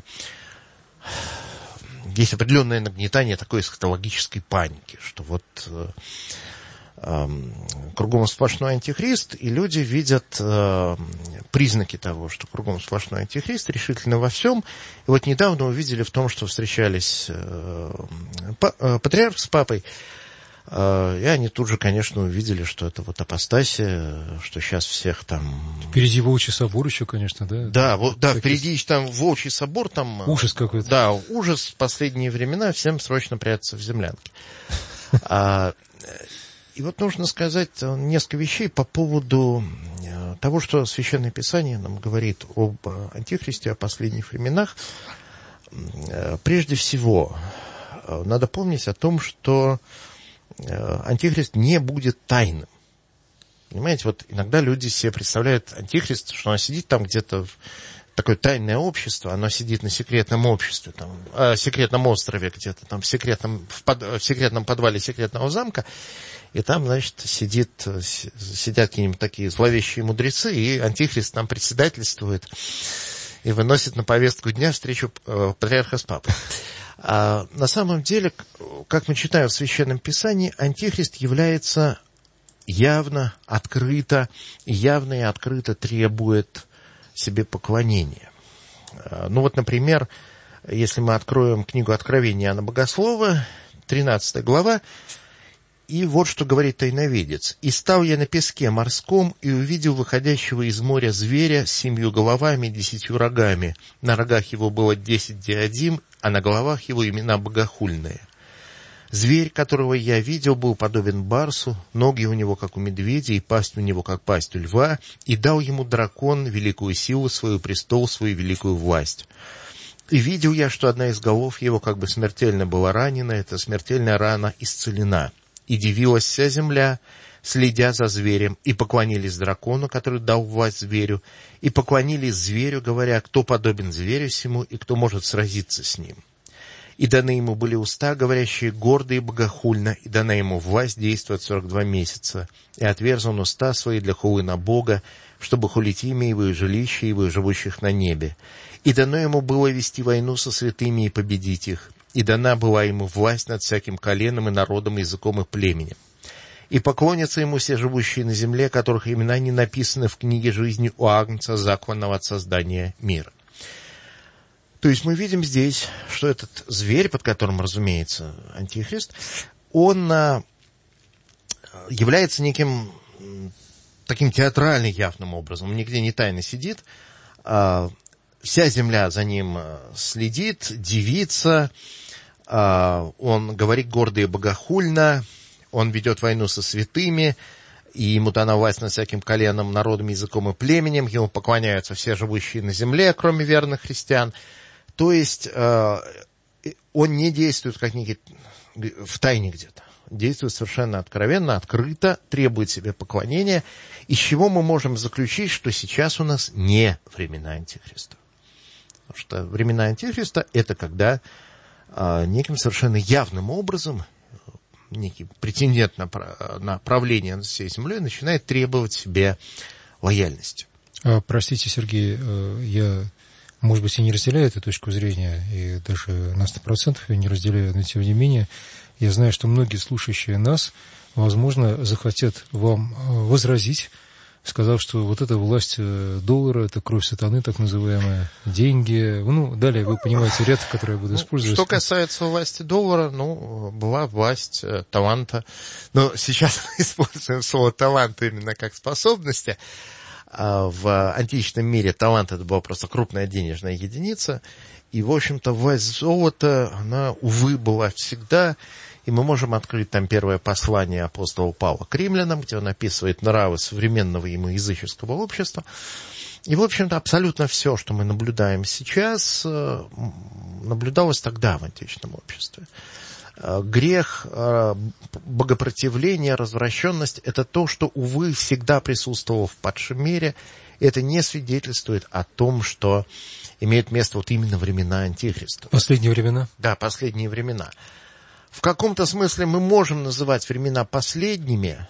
Есть определенное нагнетание такой эсхатологической паники, что вот э, э, кругом сплошной антихрист, и люди видят э, признаки того, что кругом сплошной антихрист решительно во всем. И вот недавно увидели в том, что встречались э, э, патриарх с папой, э, и они тут же, конечно, увидели, что это вот апостасия, что сейчас всех там... Впереди Волчий собор еще, конечно, да? Да, вот, да, впереди там Волчий собор, там... Ужас какой-то. Да, ужас в последние времена, всем срочно прятаться в землянке. А, и вот нужно сказать несколько вещей по поводу того, что Священное Писание нам говорит об Антихристе, о последних временах. Прежде всего, надо помнить о том, что Антихрист не будет тайным. Понимаете, вот иногда люди себе представляют Антихрист, что он сидит там где-то, такое тайное общество, оно сидит на секретном обществе, там, э, секретном острове где-то, там, в секретном, в, под, в секретном подвале секретного замка, и там, значит, сидит, сидят какие-нибудь такие зловещие мудрецы, и Антихрист там председательствует и выносит на повестку дня встречу э, патриарха с папой. А на самом деле, как мы читаем в Священном Писании, Антихрист является явно, открыто, явно и открыто требует себе поклонения. Ну вот, например, если мы откроем книгу Откровения Иоанна Богослова, тринадцатая глава, и вот что говорит тайноведец. «И стал я на песке морском, и увидел выходящего из моря зверя с семью головами и десятью рогами. На рогах его было десять диадим, а на головах его имена богохульные. Зверь, которого я видел, был подобен барсу, ноги у него, как у медведя, и пасть у него, как пасть у льва, и дал ему дракон великую силу свою, престол свою, великую власть. И видел я, что одна из голов его как бы смертельно была ранена, эта смертельная рана исцелена. И дивилась вся земля, следя за зверем, и поклонились дракону, который дал власть зверю, и поклонились зверю, говоря, кто подобен зверю сему, и кто может сразиться с ним. И даны ему были уста, говорящие гордо и богохульно, и дана ему власть действовать сорок два месяца. И отверз он уста свои для хулы на Бога, чтобы хулить имя его и жилище его, и живущих на небе. И дано ему было вести войну со святыми и победить их. И дана была ему власть над всяким коленом и народом, языком и племенем. И поклонятся ему все живущие на земле, которых имена не написаны в книге жизни у Агнца, закланного от создания мира». То есть мы видим здесь, что этот зверь, под которым, разумеется, Антихрист, он является неким таким театрально явным образом, он нигде не тайно сидит, вся земля за ним следит, дивится, он говорит гордо и богохульно, он ведет войну со святыми, и ему дана власть над всяким коленом, народом, языком и племенем, ему поклоняются все живущие на земле, кроме верных христиан. То есть он не действует как некий в тайне где-то, действует совершенно откровенно, открыто, требует себе поклонения, из чего мы можем заключить, что сейчас у нас не времена Антихриста. Потому что времена Антихриста — это когда неким совершенно явным образом некий претендент на, на правление над всей землей начинает требовать себе лояльности. А, простите, Сергей, я, может быть, и не разделяю эту точку зрения, и даже на сто процентов я не разделяю, но тем не менее, я знаю, что многие слушающие нас возможно, захотят вам возразить, сказав, что вот эта власть доллара, это кровь сатаны, так называемая, деньги. Ну, далее вы понимаете ряд, который я буду использовать. Что касается власти доллара, ну, была власть э, таланта. Но сейчас мы используем слово талант именно как способности. А в античном мире талант это была просто крупная денежная единица. И, в общем-то, власть золота, она, увы, была всегда. И мы можем открыть там первое послание апостола Павла к римлянам, где он описывает нравы современного ему языческого общества. И, в общем-то, абсолютно все, что мы наблюдаем сейчас, наблюдалось тогда в античном обществе. Грех, богопротивление, развращенность – это то, что, увы, всегда присутствовало в падшем мире. Это не свидетельствует о том, что имеют место вот именно времена Антихриста. Последние времена? Да, последние времена. В каком-то смысле мы можем называть времена последними,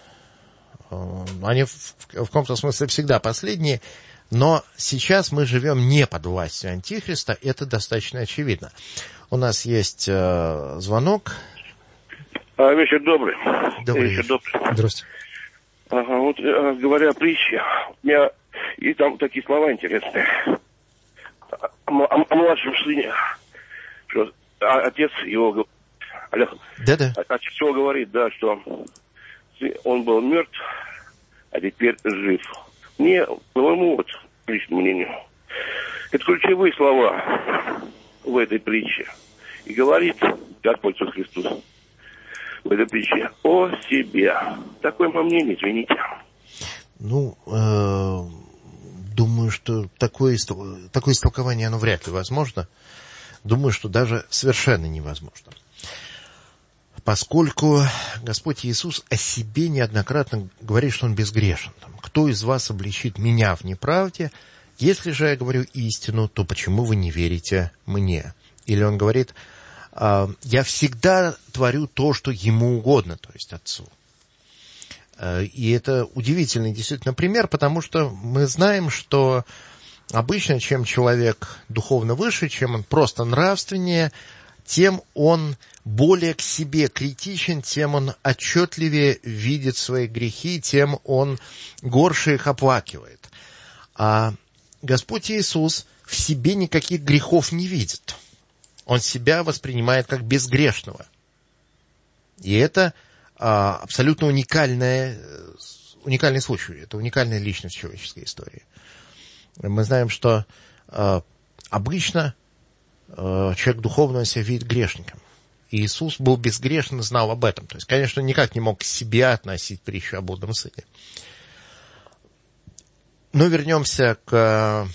они в, в каком-то смысле всегда последние, но сейчас мы живем не под властью Антихриста, это достаточно очевидно. У нас есть э, звонок. А, вечер добрый. Добрый вечер. вечер. Добрый. Здравствуйте. Ага, вот э, говоря о притче, у меня и там такие слова интересные. О, о, о младшем сыне, что отец его... Олег, Да-да. отец его говорит, да, что он был мертв, а теперь жив. Мне, по моему вот личному мнению, это ключевые слова в этой притче. И говорит Господь Иисус Христос в этой притче о себе. Такое мое мнение, извините. Ну, э, думаю, что такое, такое истолкование, оно вряд ли возможно. Думаю, что даже совершенно невозможно. Поскольку Господь Иисус о себе неоднократно говорит, что Он безгрешен. «Кто из вас обличит меня в неправде? Если же я говорю истину, то почему вы не верите мне?» Или Он говорит: «Я всегда творю то, что Ему угодно», то есть Отцу. И это удивительный действительно пример, потому что мы знаем, что обычно, чем человек духовно выше, чем он просто нравственнее, тем он более к себе критичен, тем он отчетливее видит свои грехи, тем он горше их оплакивает. А Господь Иисус в себе никаких грехов не видит. Он себя воспринимает как безгрешного. И это а, абсолютно уникальная, уникальный случай, это уникальная личность человеческой истории. Мы знаем, что а, обычно человек духовно себя видит грешником. И Иисус был безгрешен и знал об этом. То есть, конечно, никак не мог к себе относить притчу о блудном сыне. Но вернемся к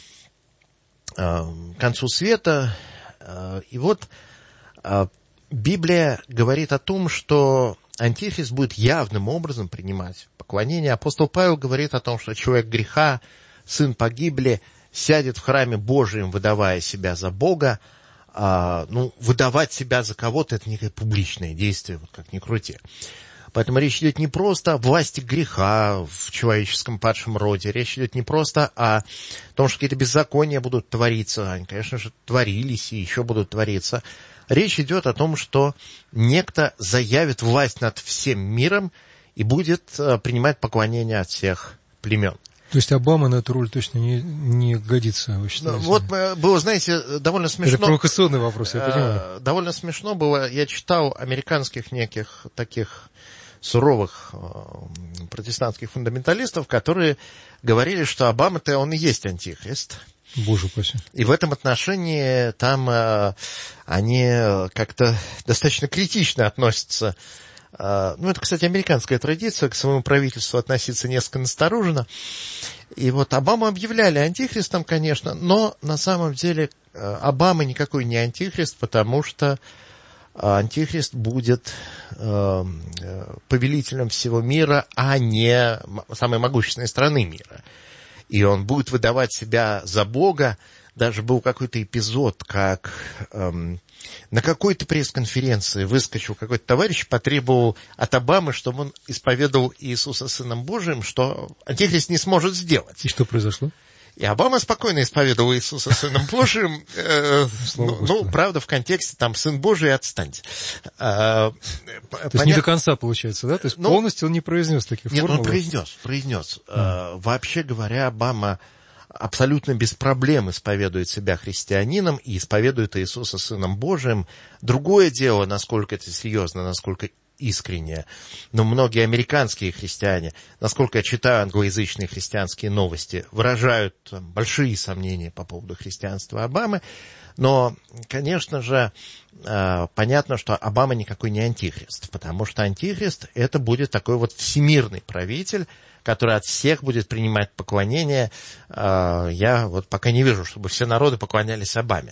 концу света. И вот Библия говорит о том, что Антихрист будет явным образом принимать поклонение. Апостол Павел говорит о том, что человек греха, сын погибели, сядет в храме Божьем, выдавая себя за Бога. А, ну, выдавать себя за кого-то — это некое публичное действие, вот как ни крути. Поэтому речь идет не просто о власти греха в человеческом падшем роде, речь идет не просто о том, что какие-то беззакония будут твориться, они, конечно же, творились и еще будут твориться. Речь идет о том, что некто заявит власть над всем миром и будет принимать поклонение от всех племен. То есть Обама на эту роль точно не, не годится, вы считаете? Вот было, знаете, довольно смешно. Это провокационный вопрос, я понимаю. Довольно смешно было. Я читал американских неких таких суровых протестантских фундаменталистов, которые говорили, что Обама-то он и есть антихрист. Боже упаси. И в этом отношении там они как-то достаточно критично относятся. Ну, это, кстати, американская традиция, к своему правительству относиться несколько настороженно. И вот Обаму объявляли антихристом, конечно, но на самом деле Обама никакой не антихрист, потому что антихрист будет повелителем всего мира, а не самой могущественной страны мира. И он будет выдавать себя за Бога. Даже был какой-то эпизод, как эм, на какой-то пресс-конференции выскочил какой-то товарищ, потребовал от Обамы, чтобы он исповедовал Иисуса Сыном Божиим, что антихрист не сможет сделать. И что произошло? И Обама спокойно исповедовал Иисуса Сыном Божиим. Э, ну, ну, правда, в контексте там «Сын Божий, отстаньте». А, То понят... есть не до конца получается, да? То есть ну, полностью он не произнес таких нет, формул? Нет, он произнес, произнес. А. Вообще говоря, Обама абсолютно без проблем исповедует себя христианином и исповедует Иисуса Сыном Божиим. Другое дело, насколько это серьезно, насколько искренне. Но многие американские христиане, насколько я читаю англоязычные христианские новости, выражают там большие сомнения по поводу христианства Обамы. Но, конечно же, понятно, что Обама никакой не антихрист, потому что антихрист – это будет такой вот всемирный правитель, который от всех будет принимать поклонение. Я вот пока не вижу, чтобы все народы поклонялись Обаме.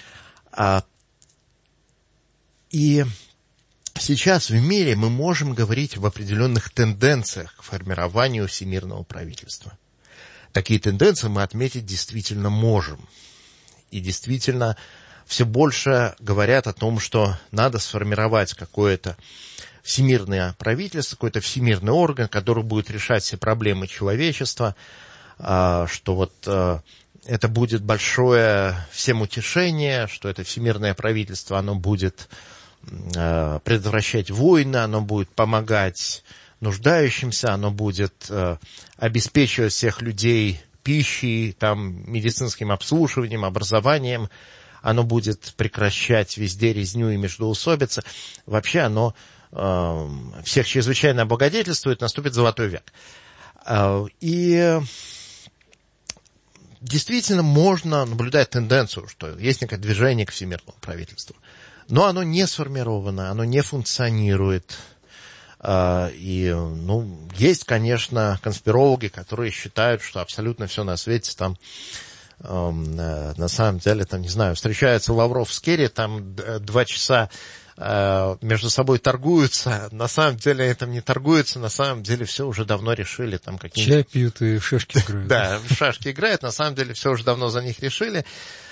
И сейчас в мире мы можем говорить об определенных тенденциях к формированию всемирного правительства. Такие тенденции мы отметить действительно можем. И действительно все больше говорят о том, что надо сформировать какое-то всемирное правительство, какой-то всемирный орган, который будет решать все проблемы человечества, что вот это будет большое всем утешение, что это всемирное правительство, оно будет предотвращать войны, оно будет помогать нуждающимся, оно будет обеспечивать всех людей пищей, там, медицинским обслуживанием, образованием, оно будет прекращать везде резню и междоусобицы. Вообще оно э, всех чрезвычайно облагодетельствует, наступит золотой век. Э, и действительно можно наблюдать тенденцию, что есть некое движение к всемирному правительству. Но оно не сформировано, оно не функционирует. И, ну, есть, конечно, конспирологи, которые считают, что абсолютно все на свете там, э, на самом деле, там, не знаю, встречаются Лавров с Керри, там два часа э, между собой торгуются, на самом деле это не торгуются, на самом деле все уже давно решили. Там какие-то... Чай пьют и в шашки играют. Да, в шашки играют, на самом деле все уже давно за них решили.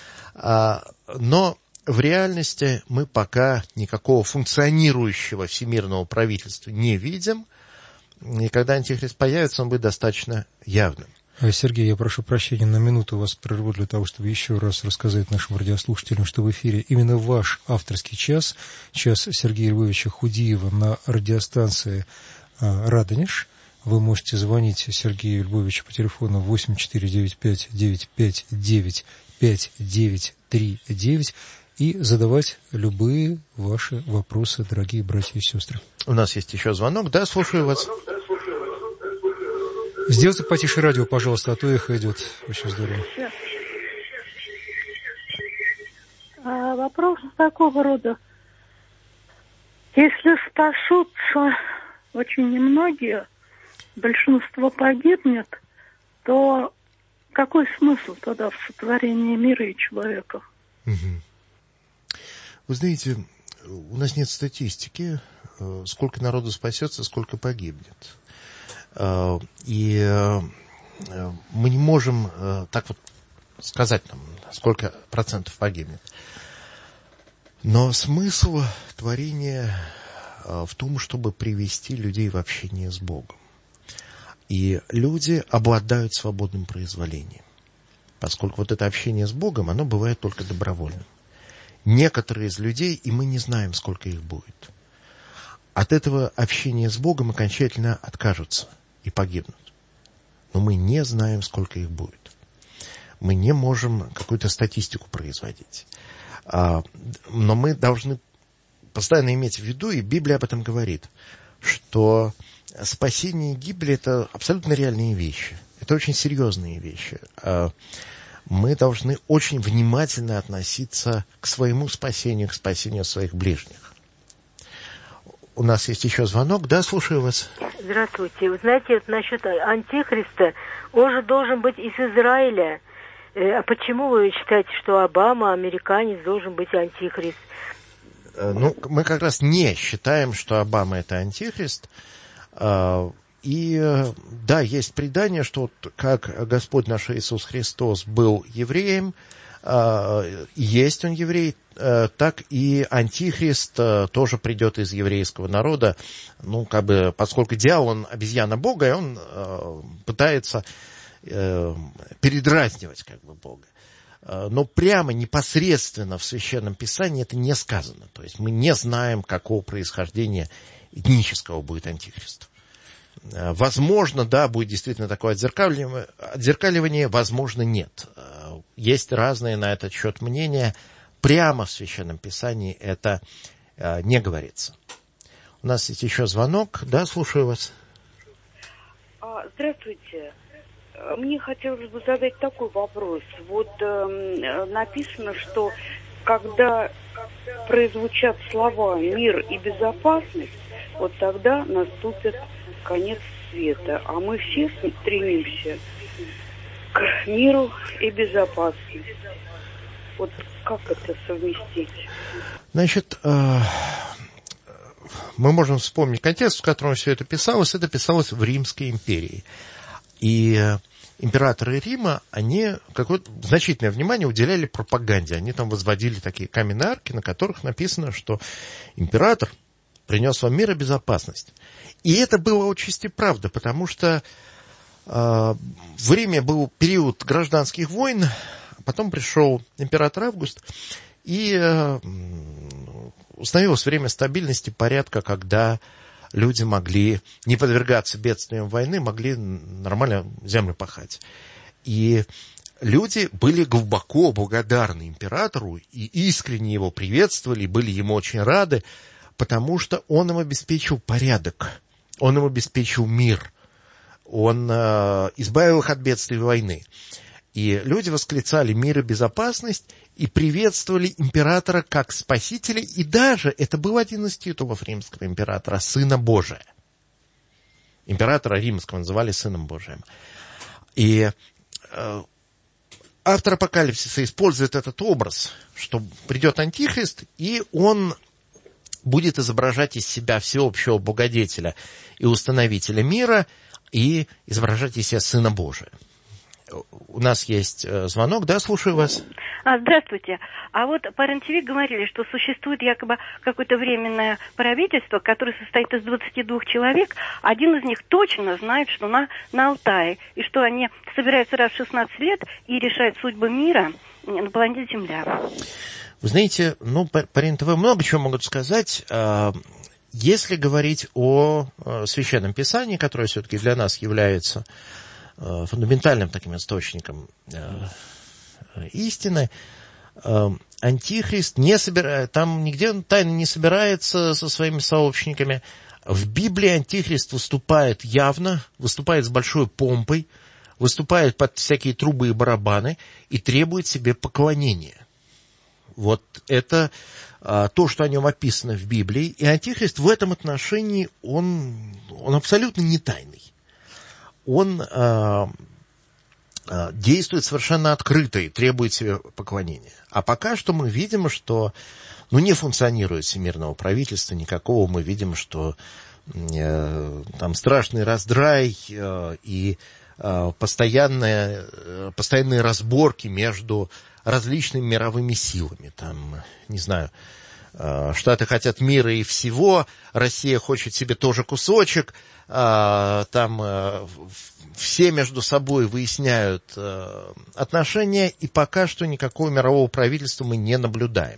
Но в реальности мы пока никакого функционирующего всемирного правительства не видим, и когда антихрист появится, он будет достаточно явным. Сергей, я прошу прощения, на минуту вас прерву для того, чтобы еще раз рассказать нашим радиослушателям, что в эфире именно ваш авторский час, час Сергея Львовича Худиева на радиостанции «Радонеж». Вы можете звонить Сергею Львовичу по телефону восемь четыре девять пять девять пять девять пять девять три девять и задавать любые ваши вопросы, дорогие братья и сестры. У нас есть еще звонок. Да, слушаю вас. Сделайте потише радио, пожалуйста, а то эхо идет. Очень здорово. А, вопрос такого рода. Если спасутся очень немногие, большинство погибнет, то какой смысл тогда в сотворении мира и человека? Угу. Вы знаете, у нас нет статистики, сколько народу спасется, сколько погибнет. И мы не можем так вот сказать, там, сколько процентов погибнет. Но смысл творения в том, чтобы привести людей в общение с Богом. И люди обладают свободным произволением, поскольку вот это общение с Богом, оно бывает только добровольным. Некоторые из людей, и мы не знаем, сколько их будет, от этого общения с Богом окончательно откажутся и погибнут. Но мы не знаем, сколько их будет. Мы не можем какую-то статистику производить. Но мы должны постоянно иметь в виду, и Библия об этом говорит, что спасение и гибель – это абсолютно реальные вещи. Это очень серьезные вещи. Мы должны очень внимательно относиться к своему спасению, к спасению своих ближних. У нас есть еще звонок. Да, слушаю вас. Здравствуйте. Вы знаете, вот насчет антихриста, он же должен быть из Израиля. А почему вы считаете, что Обама, американец, должен быть антихрист? Ну, мы как раз не считаем, что Обама это антихрист. И да, есть предание, что вот как Господь наш Иисус Христос был евреем, есть он еврей, так и антихрист тоже придет из еврейского народа. Ну, как бы, поскольку дьявол, он обезьяна Бога, и он пытается э, передразнивать как бы Бога. Но прямо непосредственно в Священном Писании это не сказано. То есть мы не знаем, какого происхождения этнического будет Антихрист. Возможно, да, будет действительно такое отзеркаливание, отзеркаливание, возможно, нет. Есть разные на этот счет мнения. Прямо в Священном Писании это не говорится. У нас есть еще звонок. Да, слушаю вас. Здравствуйте. Мне хотелось бы задать такой вопрос. Вот э, написано, что когда прозвучат слова «мир» и «безопасность», вот тогда наступит конец света. А мы все стремимся к миру и безопасности. Вот как это совместить? Значит, э, мы можем вспомнить контекст, в котором все это писалось. Это писалось в Римской империи. И императоры Рима, они какое-то значительное внимание уделяли пропаганде. Они там возводили такие каменные арки, на которых написано, что император принес вам мир и безопасность. И это было отчасти правда, потому что э, в Риме был период гражданских войн, потом пришел император Август, и э, установилось время стабильности, порядка, когда люди могли не подвергаться бедствиям войны, могли нормально землю пахать. И люди были глубоко благодарны императору и искренне его приветствовали, были ему очень рады, потому что он им обеспечил порядок, он им обеспечил мир, он э, избавил их от бедствий войны. И люди восклицали мир и безопасность и приветствовали императора как спасителя. И даже это был один из титулов римского императора – Сына Божия. Императора римского называли Сыном Божиим. И э, автор Апокалипсиса использует этот образ, что придет Антихрист, и он будет изображать из себя всеобщего благодетеля и установителя мира, и изображать из себя Сына Божия. У нас есть звонок, да, слушаю вас. Здравствуйте. А вот по эр эн тэ вэ говорили, что существует якобы какое-то временное правительство, которое состоит из двадцати двух человек. Один из них точно знает, что на, на Алтае, и что они собираются раз в шестнадцать лет и решают судьбы мира на планете Земля. Вы знаете, ну, по, по эр эн тэ вэ много чего могут сказать. Если говорить о Священном Писании, которое все-таки для нас является фундаментальным таким источником э, истины, э, Антихрист не собирает, там нигде он тайно не собирается со своими сообщниками. В Библии Антихрист выступает явно, выступает с большой помпой, выступает под всякие трубы и барабаны и требует себе поклонения. Вот это э, то, что о нем описано в Библии. И Антихрист в этом отношении, он, он абсолютно не тайный. Он э, э, действует совершенно открыто и требует себе поклонения. А пока что мы видим, что ну, не функционирует всемирного правительства никакого. Мы видим, что э, там страшный раздрай э, и э, постоянные, э, постоянные разборки между различными мировыми силами. Там, не знаю, э, Штаты хотят мира и всего, Россия хочет себе тоже кусочек. Там все между собой выясняют отношения, и пока что никакого мирового правительства мы не наблюдаем.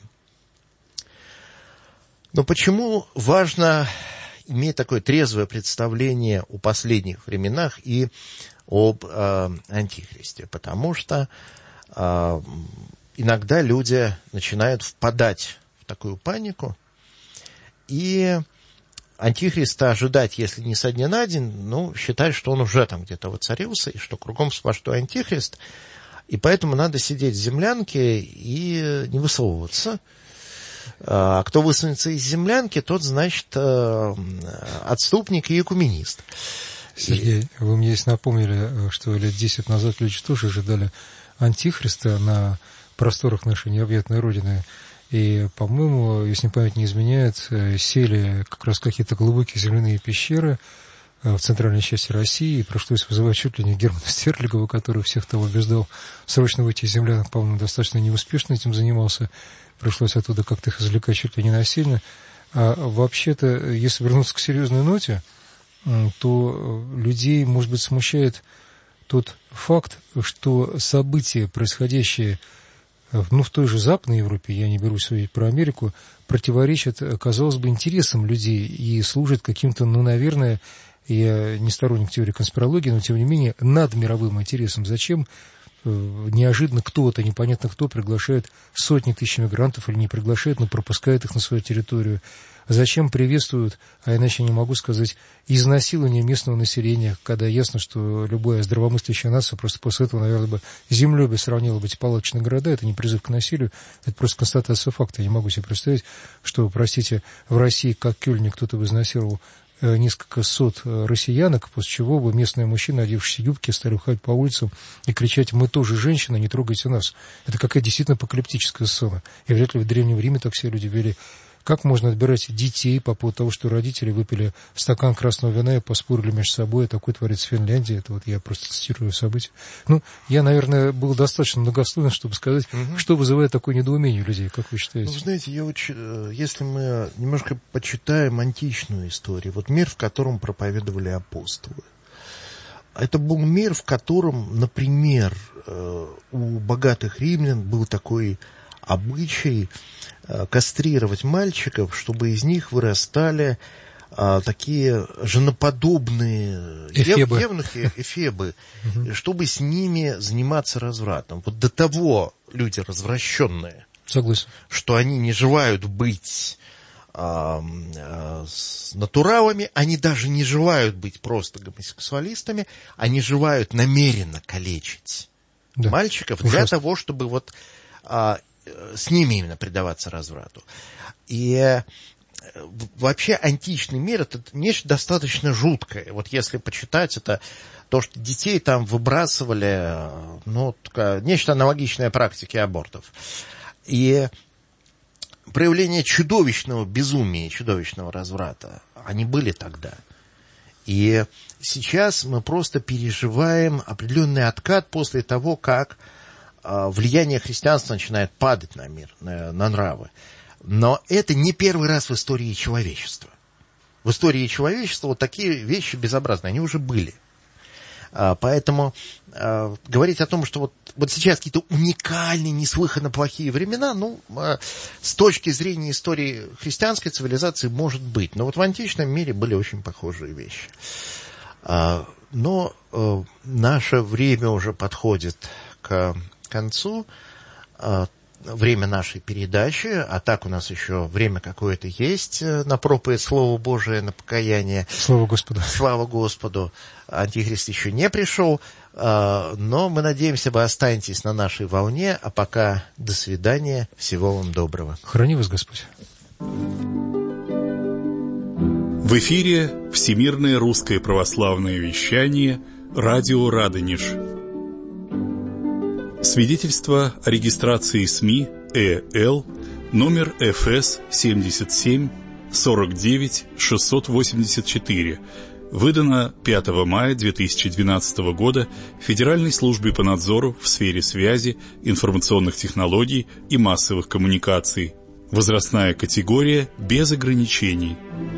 Но почему важно иметь такое трезвое представление о последних временах и об э, Антихристе? Потому что э, иногда люди начинают впадать в такую панику, и Антихриста ожидать, если не со дня на день, ну, считать, что он уже там где-то воцарился, и что кругом сплошной Антихрист. И поэтому надо сидеть в землянке и не высовываться. А кто высунется из землянки, тот, значит, отступник и экуменист. Сергей, вы мне здесь напомнили, что лет десять назад люди тоже ожидали Антихриста на просторах нашей необъятной Родины. И, по-моему, если память не изменяет, сели как раз какие-то глубокие земляные пещеры в центральной части России, и пришлось вызывать чуть ли не Германа Стерлигова, который всех того убеждал срочно выйти из землянок, по-моему, достаточно неуспешно этим занимался. Пришлось оттуда как-то их извлекать чуть ли не насильно. А вообще-то, если вернуться к серьезной ноте, то людей, может быть, смущает тот факт, что события, происходящие ну, в той же Западной Европе, я не берусь судить про Америку, противоречат, казалось бы, интересам людей и служат каким-то, ну, наверное, я не сторонник теории конспирологии, но, тем не менее, над мировым интересом. Зачем неожиданно кто-то, непонятно кто, приглашает сотни тысяч мигрантов или не приглашает, но пропускает их на свою территорию? Зачем приветствуют, а иначе не могу сказать, изнасилование местного населения, когда ясно, что любая здравомыслящая нация просто после этого, наверное, бы землей бы сравнила бы эти палаточные города. Это не призыв к насилию, это просто констатация факта. Я не могу себе представить, что, простите, в России, как Кёльне, кто-то бы изнасиловал несколько сот россиянок, после чего бы местные мужчины, одевшись в юбки, стали уходить по улицам и кричать: «Мы тоже женщины, не трогайте нас». Это какая-то действительно апокалиптическая сцена. И вряд ли в Древнем Риме так все люди вели. Как можно отбирать детей по поводу того, что родители выпили стакан красного вина и поспорили между собой? Такое творится в Финляндии. Это вот я просто цитирую события. Ну, я, наверное, был достаточно многословен, чтобы сказать, угу. что вызывает такое недоумение у людей, как вы считаете? Ну, вы знаете, я очень, если мы немножко почитаем античную историю, вот мир, в котором проповедовали апостолы. Это был мир, в котором, например, у богатых римлян был такой обычай кастрировать мальчиков, чтобы из них вырастали а, такие женоподобные эфебы. евнухи, эфебы, чтобы с ними заниматься развратом. Вот до того люди развращенные, Согласен. что они не желают быть а, а, с натуралами, они даже не желают быть просто гомосексуалистами, они желают намеренно калечить да. мальчиков Ужасно. Для того, чтобы вот а, с ними именно предаваться разврату. И вообще античный мир — это нечто достаточно жуткое. Вот если почитать это, то, что детей там выбрасывали, ну, нечто аналогичное практике абортов. И проявление чудовищного безумия, чудовищного разврата, они были тогда. И сейчас мы просто переживаем определенный откат после того, как влияние христианства начинает падать на мир, на, на нравы. Но это не первый раз в истории человечества. В истории человечества вот такие вещи безобразные, они уже были. А, поэтому а, говорить о том, что вот, вот сейчас какие-то уникальные, неслыханно плохие времена, ну, а, с точки зрения истории христианской цивилизации, может быть. Но вот в античном мире были очень похожие вещи. А, но а, наше время уже подходит к концу, время нашей передачи, а так у нас еще время какое-то есть на проповедь Слова Божия, на покаяние. Слава Господу. Слава Господу. Антихрист еще не пришел, но мы надеемся, вы останетесь на нашей волне, а пока до свидания, всего вам доброго. Храни вас Господь. В эфире Всемирное русское православное вещание, радио Радонеж. Свидетельство о регистрации СМИ ЭЛ номер эф эс семьдесят семь сорок девять шестьсот восемьдесят четыре, выдано пятого мая две тысячи двенадцатого года Федеральной службе по надзору в сфере связи, информационных технологий и массовых коммуникаций. Возрастная категория без ограничений.